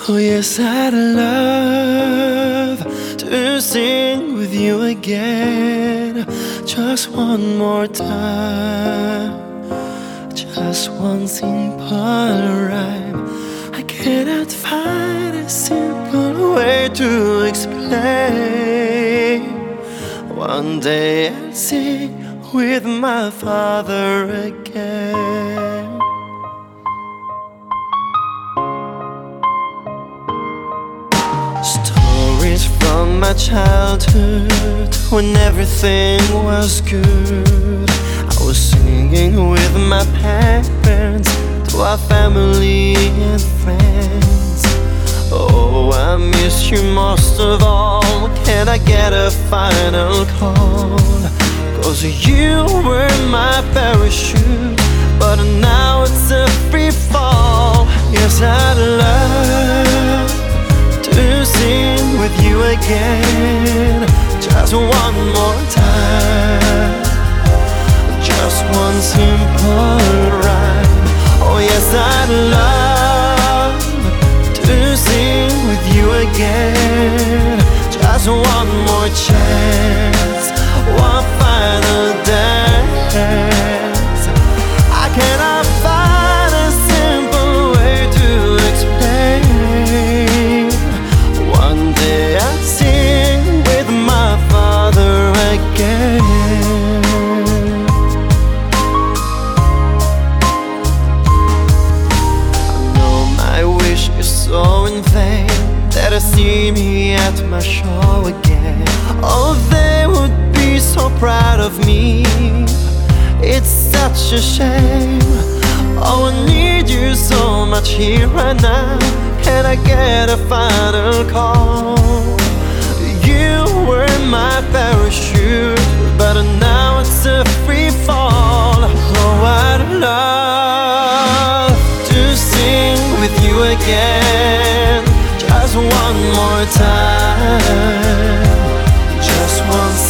Oh yes, I'd love to sing with you again, just one more time, just one simple rhyme. I cannot find a simple way to explain. One day I'll sing with my father again. Stories from my childhood, when everything was good. I was singing with my parents, to our family and friends. Oh, I miss you most of all. Can I get a final call? 'Cause you were my parachute, but now it's a free fall. Yes, I'd love to sing with you again, just one more time, just one simple rhyme. Oh yes, I'd love to sing with you again, just one more chance, one final dance. I cannot find a simple way to explain. One day I'll sing with my father again. I know my wish is so in vain, that I see me at my show again. Oh, they would be so proud of me. It's such a shame. Oh, I need you so much here right now. Can I get a final call? You were my parachute, but now it's a free fall. Oh, I'd love to sing with you again, just one more time, just one